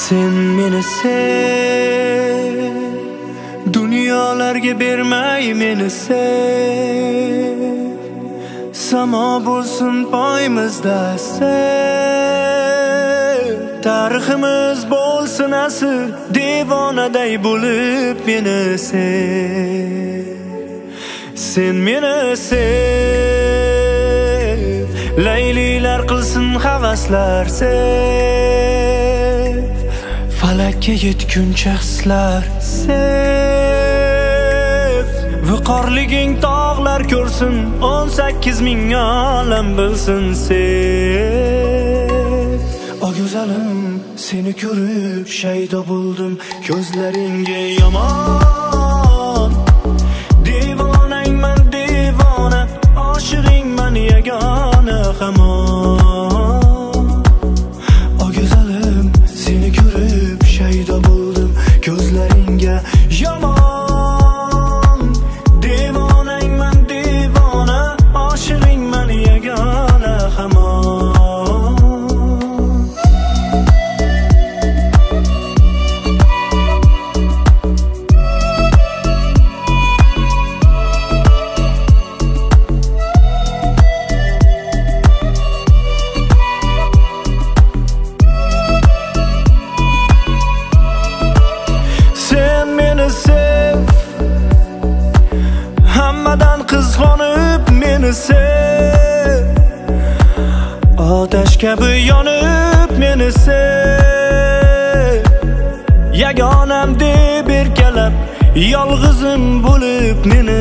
Sen meni sev, dunyolarga bermay meni sev. Samo bo'lsin poyimizda sev. Tariximiz bo'lsin asr, devonaday bo'lib meni sev. Sen meni sev, laylilar qilsin havaslar sev. Falakka yetguncha hislar sev. Viqorliging tog'lar ko'rsin, 18 ming olam bilsin sev. O go'zalim, seni ko'rib shaydo bo'ldim, ko'zlaringga yomon. Devonangman devona, oshig'ingman yagona hamon. O go'zalim, seni ko'rib shaydo bo'ldim, ko'zlaringga yomon. Devonangman devona, oshig'ingman yagona hamon. Hammadan qizg'onib meni sev. Otash kabi yonib meni sev. Yagonam deb erkalab, yolg'izim bo'lib meni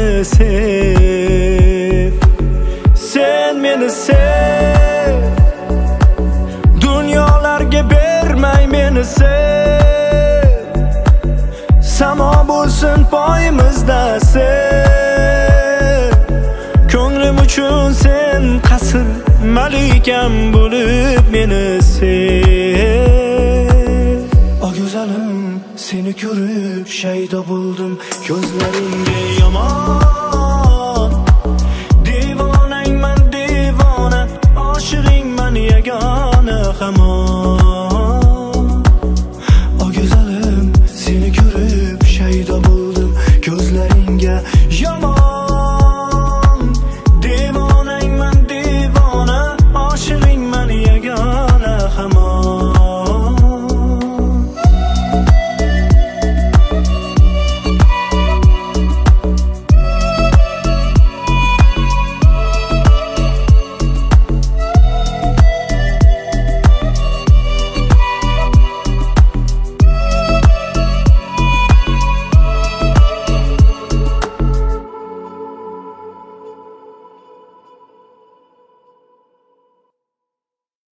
sev. Sen meni sev, dunyolarga bermay meni sev. Samo bo'lsin poyimizda sev. Ko'nglim uchun sen qasr, malikam bo'lib meni sev. O go'zalim, seni ko'rib shaydo bo'ldim, ko'zlaringga yomon.